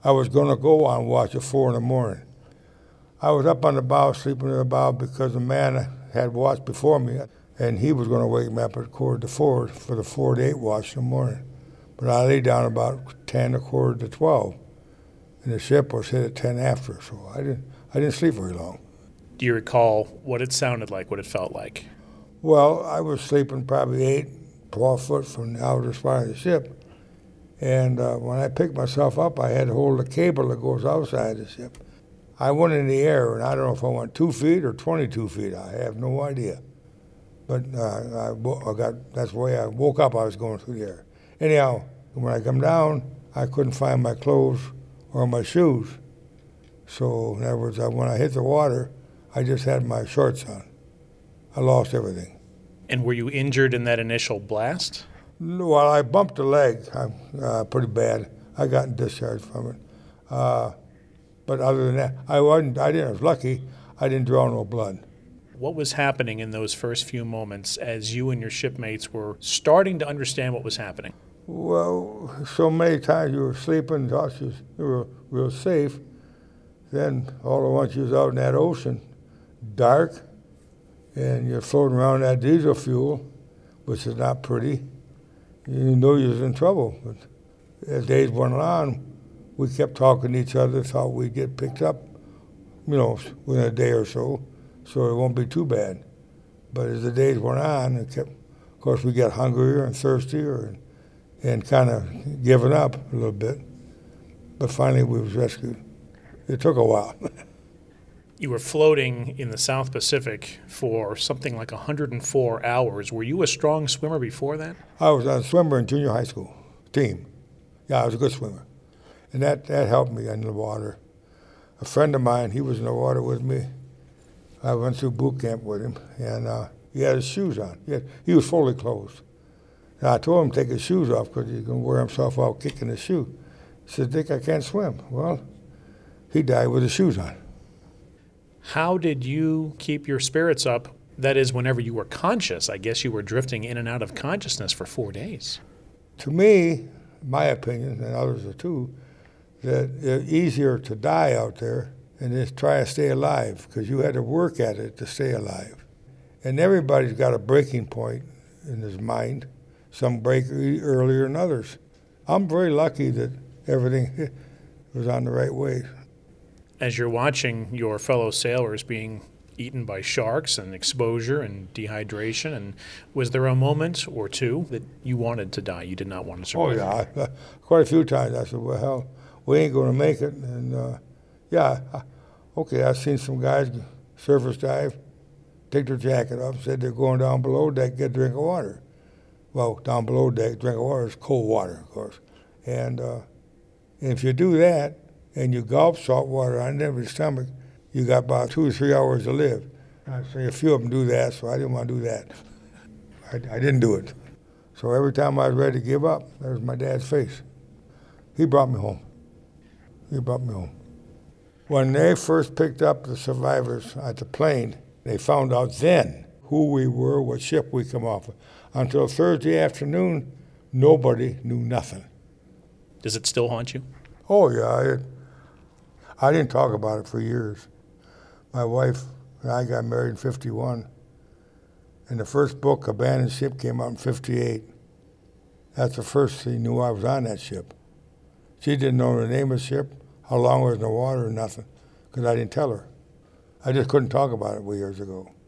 I was going to go on watch at 4 in the morning. I was up on the bow, sleeping in the bow, because the man had watched before me, and he was going to wake me up at 4:45 for the 4 to 8 watch in the morning. But I lay down about 10, 11:45, and the ship was hit at 10 after, so I didn't sleep very long. Do you recall what it sounded like, what it felt like? Well, I was sleeping probably 12 foot from the outer spine of the ship, and when I picked myself up, I had to hold the cable that goes outside the ship. I went in the air, and I don't know if I went 2 feet or 22 feet. I have no idea. But that's the way I woke up. I was going through the air. Anyhow, when I come down, I couldn't find my clothes or my shoes. So in other words, when I hit the water, I just had my shorts on. I lost everything. And were you injured in that initial blast? Well, I bumped a leg pretty bad. I got discharged from it. But other than that, I was lucky. I didn't draw no blood. What was happening in those first few moments as you and your shipmates were starting to understand what was happening? Well, so many times you were sleeping, thought you were real safe. Then all at once you was out in that ocean, dark, and you're floating around that diesel fuel, which is not pretty. You know you was in trouble. But as days went on, we kept talking to each other, thought we'd get picked up, within a day or so it won't be too bad. But as the days went on, of course, we got hungrier and thirstier and kind of giving up a little bit. But finally, we was rescued. It took a while. You were floating in the South Pacific for something like 104 hours. Were you a strong swimmer before that? I was a swimmer in junior high school team. Yeah, I was a good swimmer. And that helped me in the water. A friend of mine, he was in the water with me. I went through boot camp with him, and he had his shoes on. He was fully clothed. And I told him to take his shoes off because he's going to wear himself out kicking his shoe. He said, Dick, I can't swim. Well, he died with his shoes on. How did you keep your spirits up? That is, whenever you were conscious. I guess you were drifting in and out of consciousness for 4 days. To me, my opinion, and others are too, that it's easier to die out there and just try to stay alive, because you had to work at it to stay alive. And everybody's got a breaking point in his mind. Some break earlier than others. I'm very lucky that everything was on the right way. As you're watching your fellow sailors being eaten by sharks and exposure and dehydration, and was there a moment or two that you wanted to die? You did not want to survive? Oh, yeah. Quite a few times I said, well, hell, we ain't going to make it. And, okay, I've seen some guys surface dive, take their jacket off, said they're going down below deck, get a drink of water. Well, down below deck, drink of water is cold water, of course. And if you do that, and you gulp salt water on your stomach, you got about 2 or 3 hours to live. I say a few of them do that, so I didn't want to do that. I didn't do it. So every time I was ready to give up, there was my dad's face. He brought me home. When they first picked up the survivors at the plane, they found out then who we were, what ship we come off of. Until Thursday afternoon, nobody knew nothing. Does it still haunt you? Oh, yeah. I didn't talk about it for years. My wife and I got married in 51, and the first book, Abandoned Ship, came out in 58. That's the first she knew I was on that ship. She didn't know the name of the ship, how long it was in the water, or nothing, because I didn't tell her. I just couldn't talk about it years ago.